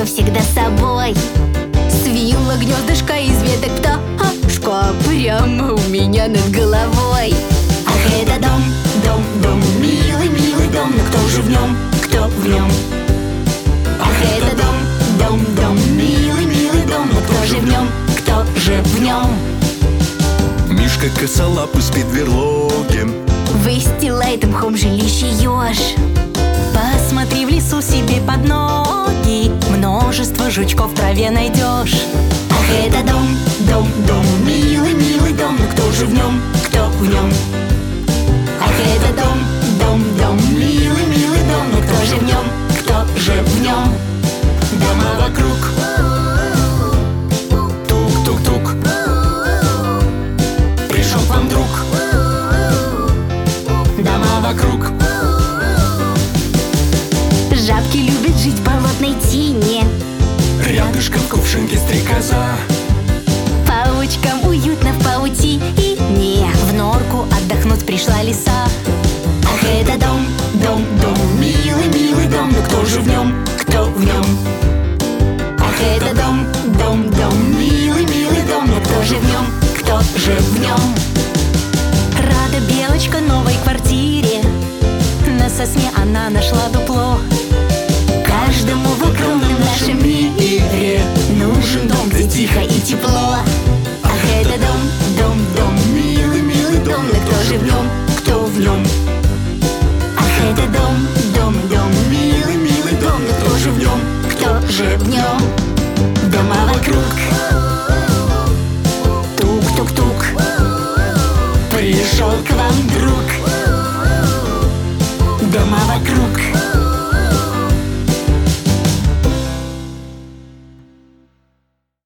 всегда с собой. Свила гнездышко из веток пташка прямо у меня над головой. Ах, это дом, дом, дом, милый, милый дом, но кто же в нем, кто в нем? Ах, это дом, дом, дом, милый, милый дом, но кто же в нем, кто же в нем? Мишка косолапый спит в берлоге, Выстилает мхом жилище еж. Посмотри в лесу себе под ноги, множество жучков в траве найдешь. Ах, это дом, дом, дом, милый, милый дом, но кто же в нем, кто в нем? Ах, это дом, дом, дом, милый, милый дом, но кто же в нем, кто же в нем? дома вокруг. Тук-тук-тук, пришел к вам друг. Дома вокруг. Жабки любят жить в болотной тени, Рядышком в кувшинке стрекоза. паучкам уютно в паутине. В норку отдохнуть пришла лиса. Ах, это дом, дом, дом, милый, милый дом, но кто же в нем, кто в нем? Ах, это дом, дом, дом, милый, милый дом, но кто же в нем, кто же в нем? Рада белочка новой квартире, на сосне она нашла дупло. Каждому в огромном нашем мире нужен дом, где тихо и тепло. Ах, это дом, дом, дом, милый, милый дом, но кто же в нем, кто в нем? Ах, это дом, дом, дом, милый, милый дом, но кто же в нем, кто же в нем? Дома вокруг. Тук-тук-тук, пришел к вам друг. Дома вокруг.